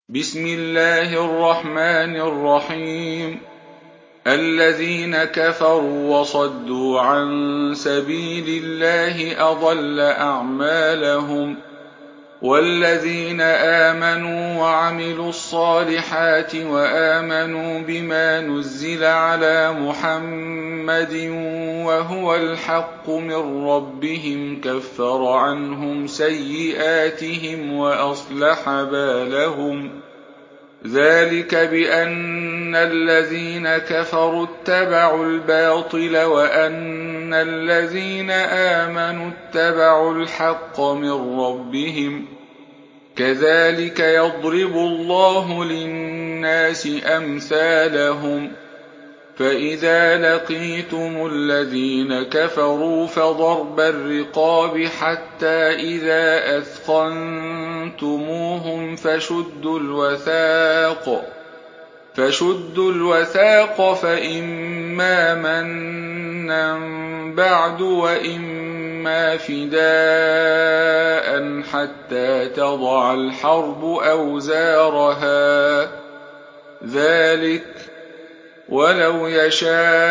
بسم الله الرحمن الرحيم. الذين كفروا وصدوا عن سبيل الله أضل أعمالهم، والذين آمنوا وعملوا الصالحات وآمنوا بما نزل على محمد وهو الحق من ربهم كفر عنهم سيئاتهم وأصلح بالهم. ذلك بأن الذين كفروا اتبعوا الباطل وأن الذين آمنوا اتبعوا الحق من ربهم. كذلك يضرب الله للناس أمثالهم. فإذا لقيتم الذين كفروا فضرب الرقاب حتى إذا أثخنتموهم فشدوا الوثاق فإما منا بعد وإما فداء حتى تضع الحرب أوزارها. ذلك ولو يشاء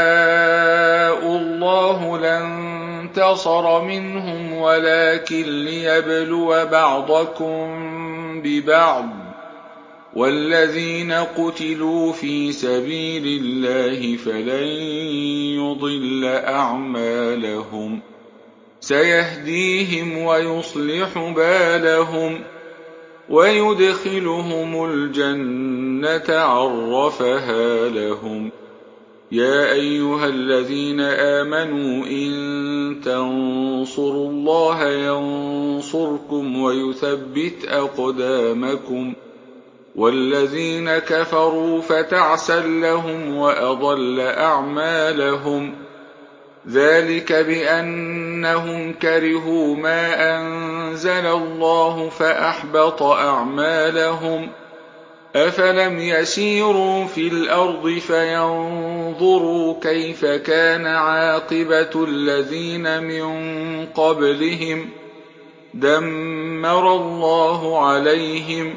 الله لانتصر منهم ولكن ليبلو بعضكم ببعض، والذين قتلوا في سبيل الله فلن يضل أعمالهم، سيهديهم ويصلح بالهم ويدخلهم الجنة عرفها لهم. يا أيها الذين آمنوا إن تنصروا الله ينصركم ويثبت أقدامكم، والذين كفروا فتعسا لهم وأضل أعمالهم. ذلك بأنهم كرهوا ما أنزل الله فأحبط أعمالهم. أفلم يسيروا في الأرض فينظروا كيف كان عاقبة الذين من قبلهم؟ دمر الله عليهم،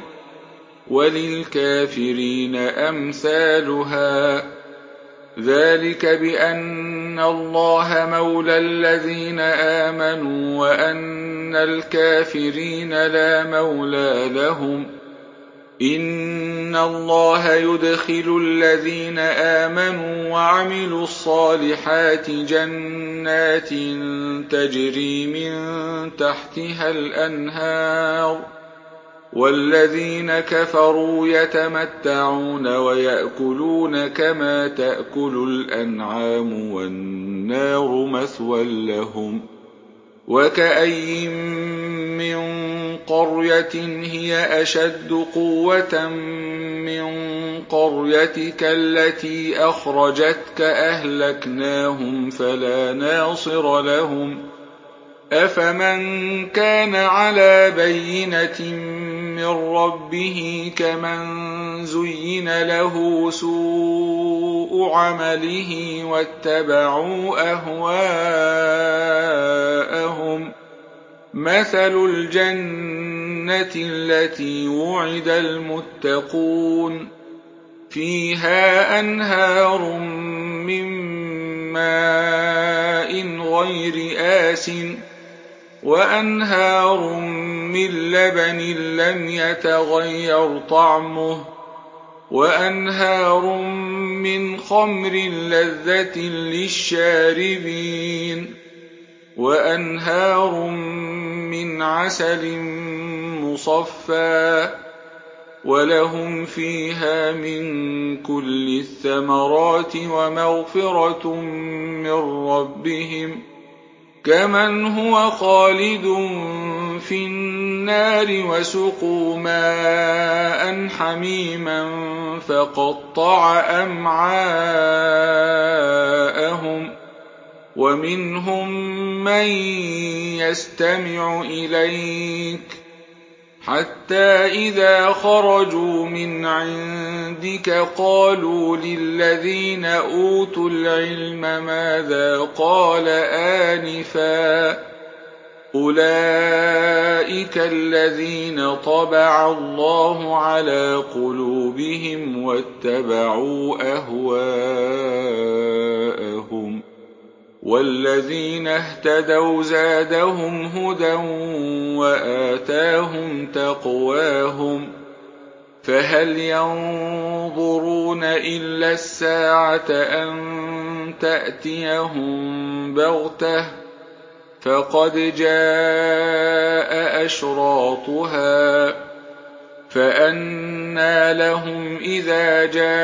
وللكافرين أمثالها. ذلك بأن الله مولى الذين آمنوا وأن الكافرين لا مولى لهم. إن الله يدخل الذين آمنوا وعملوا الصالحات جنات تجري من تحتها الأنهار، والذين كفروا يتمتعون ويأكلون كما تأكل الأنعام والنار مثوى لهم. وكأين من قرية هي أشد قوة من قريتك التي أخرجتك أهلكناهم فلا ناصر لهم. أفمن كان على بينة من ربه كمن زين له سوء عمله واتبعوا أهواءهم. مثل الجنة التي وعد المتقون فيها أنهار من ماء غير آسٍ وأنهار من لبن لم يتغير طعمه وأنهار من خمر لذة للشاربين وأنهار من عسل مصفى ولهم فيها من كل الثمرات ومغفرة من ربهم كمن هو خالد في النار وسقوا ماء حميما فقطع أمعاءهم. ومنهم من يستمع إليك حتى إذا خرجوا من عندك قالوا للذين أوتوا العلم ماذا قال آنفا أولئك الذين طبع الله على قلوبهم واتبعوا أهواءهم والذين اهتدوا زادهم هدى وآتاهم تقواهم فهل ينظرون إلا الساعة أن تأتيهم بغتة فقد جاء أشراطها فأنى لهم إذا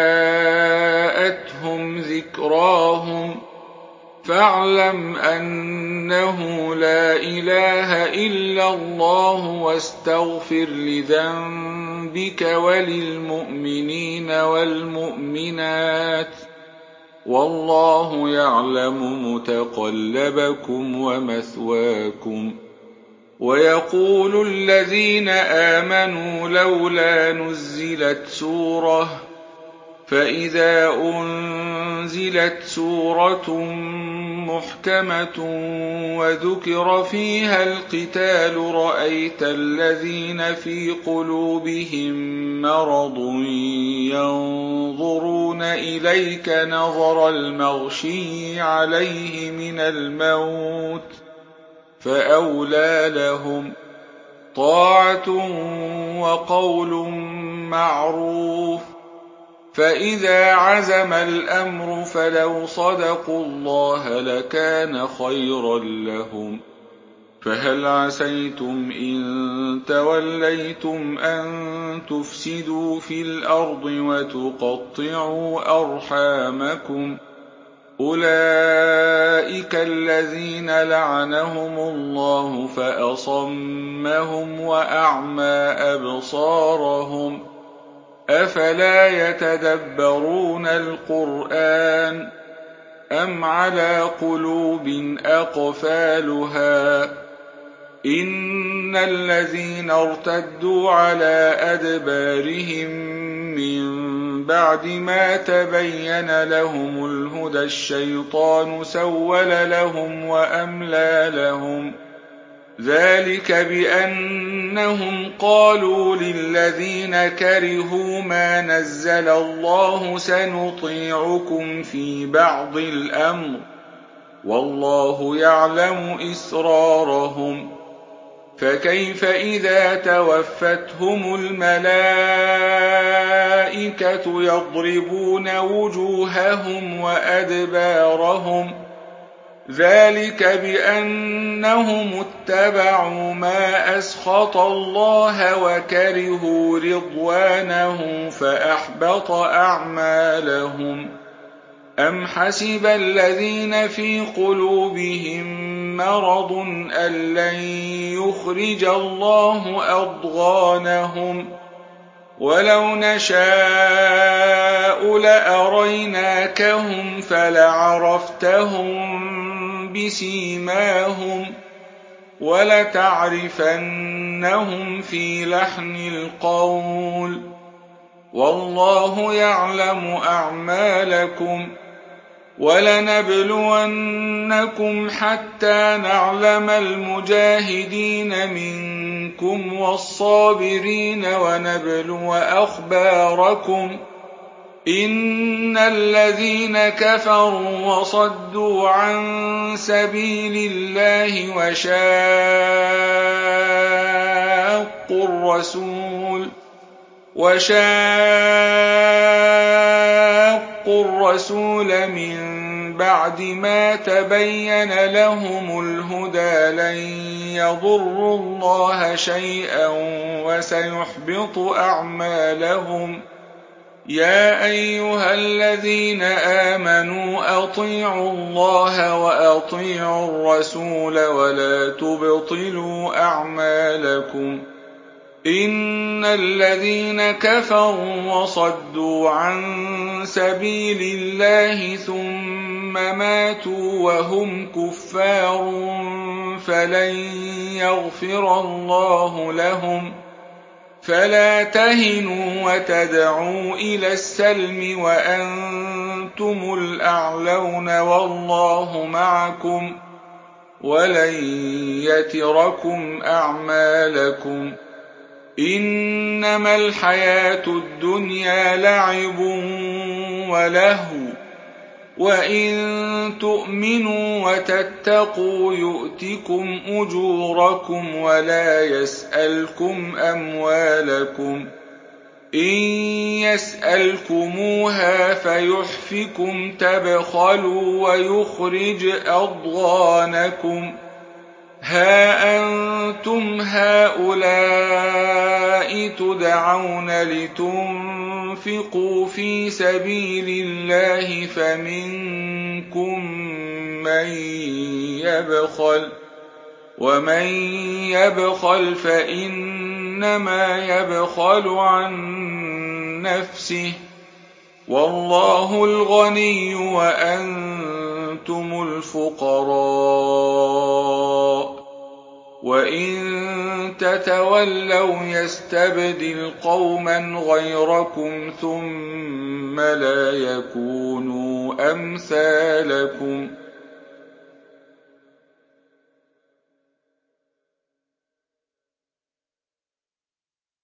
جاءتهم ذكراهم فاعلم أنه لا إله إلا الله واستغفر لذنبك وللمؤمنين والمؤمنات والله يعلم متقلبكم ومثواكم ويقول الذين آمنوا لولا نزلت سورة فإذا أنزلت سورة محكمة وذكر فيها القتال رأيت الذين في قلوبهم مرض ينظرون إليك نظر المغشي عليه من الموت فأولى لهم طاعة وقول معروف فإذا عزم الأمر فلو صدقوا الله لكان خيرا لهم فهل عسيتم إن توليتم أن تفسدوا في الأرض وتقطعوا أرحامكم أولئك الذين لعنهم الله فأصمهم وأعمى أبصارهم أفلا يتدبرون القرآن أم على قلوب أقفالها إن الذين ارتدوا على أدبارهم من بعد ما تبين لهم الهدى الشيطان سول لهم وأملى لهم ذلك بأنهم قالوا للذين كرهوا ما نزل الله سنطيعكم في بعض الأمر والله يعلم إسرارهم فكيف إذا توفتهم الملائكة يضربون وجوههم وأدبارهم ذلك بأنهم اتبعوا ما أسخط الله وكرهوا رضوانه فأحبط أعمالهم أم حسب الذين في قلوبهم مرض أن لن يخرج الله أضغانهم ولو نشاء لأريناكهم فلعرفتهم بسيماهم ولتعرفنهم في لحن القول والله يعلم أعمالكم ولنبلونكم حتى نعلم المجاهدين منكم والصابرين ونبلو أخباركم إن الذين كفروا وصدوا عن سبيل الله وشاقوا الرسول من بعد ما تبين لهم الهدى لن يضروا الله شيئا وسيحبط أعمالهم يا أيها الذين آمنوا أطيعوا الله وأطيعوا الرسول ولا تبطلوا أعمالكم إن الذين كفروا وصدوا عن سبيل الله ثم ماتوا وهم كفار فلن يغفر الله لهم فلا تهنوا وتدعوا إلى السلم وأنتم الأعلون والله معكم ولن يتركم أعمالكم. إنما الحياة الدنيا لعب ولهو، وإن تؤمنوا وتتقوا يؤتكم أجوركم ولا يسألكم أموالكم. إن يسألكموها فيحفكم تبخلوا ويخرج أضغانكم. ها أنتم هؤلاء تدعون لتنفقوا في سبيل الله فمنكم من يبخل، ومن يبخل فإنما يبخل عن نفسه، والله الغني وأنتم الفقراء. وإن تتولوا يستبدل قوما غيركم ثم لا يكونوا أمثالكم.